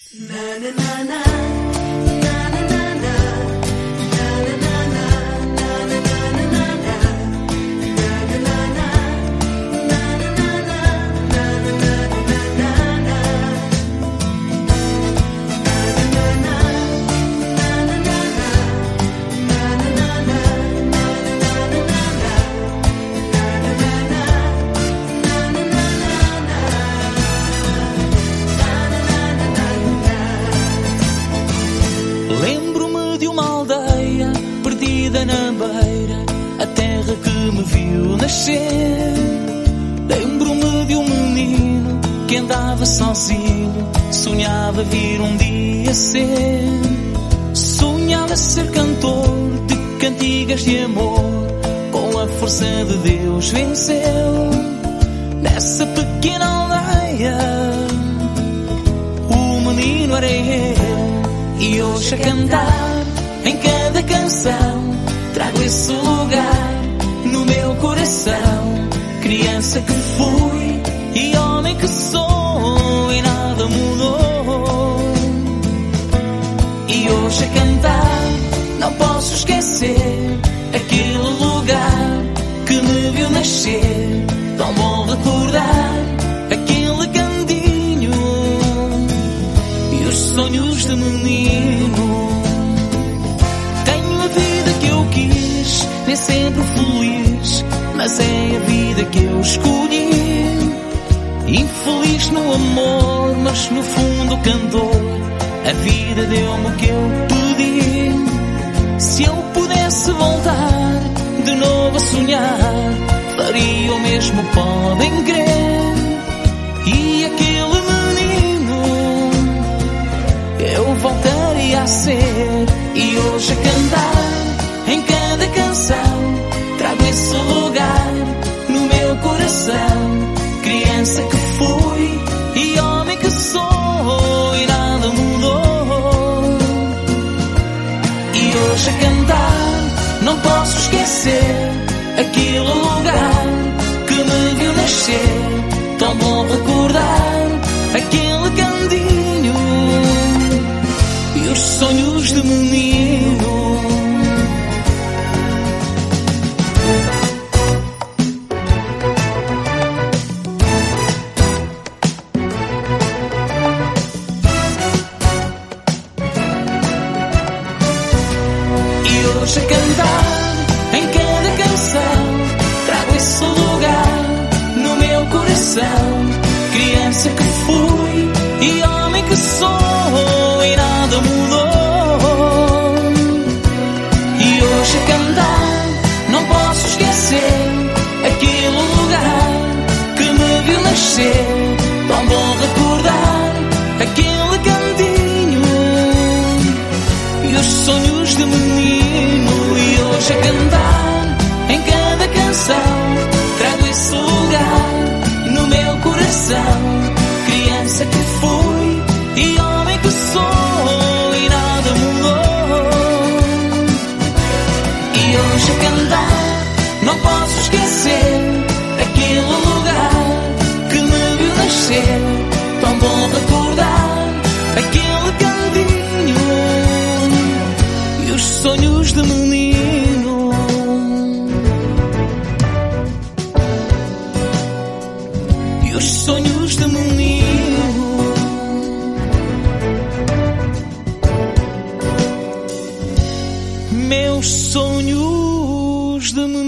Lembro-me de uma aldeia perdida na beira, a terra que me viu nascer. Lembro-me de um menino que andava sozinho, sonhava vir um dia ser. Sonhava ser cantor de cantigas de amor, com a força de Deus venceu. Nessa pequena aldeia, o menino era eu. E hoje a cantar em cada canção trago esse lugar no meu coração. Criança que fui e homem que sou, e nada mudou. E hoje a cantar não posso esquecer aquele lugar que me viu nascer. Tão bom recordar aquele candinho e os sonhos de menino. Tenho a vida que eu quis, nem sempre feliz, mas é a vida que eu escolhi. Infeliz no amor, mas no fundo cantor. A vida deu-me o que eu pedi. Se eu pudesse voltar de novo a sonhar, faria o mesmo, podem crer. E aquele menino eu voltaria a ser. E hoje a cantar em cada canção trago esse lugar no meu coração. Criança que fui e homem que sou, e nada mudou. E hoje a cantar não posso esquecer aquele lugar que me viu nascer. Tão bom recordar aquele candinho e os sonhos de menino. Hoje a cantar em cada canção trago esse lugar no meu coração. Criança que fui e homem que sou, e nada mudou. E hoje a cantar não posso esquecer aquele lugar que me viu nascer. Tão bom recordar aquele cantinho e os sonhos de menino. E hoje a cantar em cada canção trago esse lugar no meu coração. Criança que fui e homem que sou, e nada mudou. E hoje a cantar não posso esquecer aquele lugar que me viu nascer. Tão bom recordar aquele candinho e os sonhos de menino. E os sonhos de menino. Meus sonhos de menino.